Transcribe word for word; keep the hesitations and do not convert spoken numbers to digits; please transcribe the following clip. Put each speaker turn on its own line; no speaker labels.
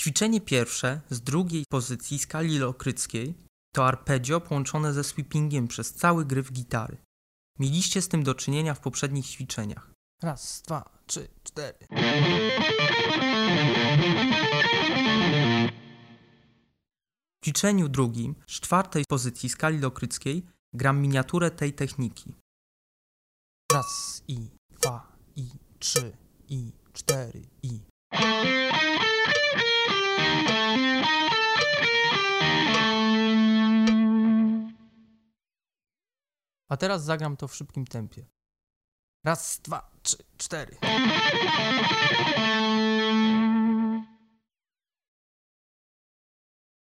Ćwiczenie pierwsze z drugiej pozycji skali lokryckiej to arpeggio połączone ze sweepingiem przez cały gryf gitary. Mieliście z tym do czynienia w poprzednich ćwiczeniach.
Raz, dwa, trzy, cztery.
W ćwiczeniu drugim z czwartej pozycji skali lokryckiej gram miniaturę tej techniki.
Raz, i, dwa, i, trzy, i, cztery, i. A teraz zagram to w szybkim tempie. Raz, dwa, trzy, cztery.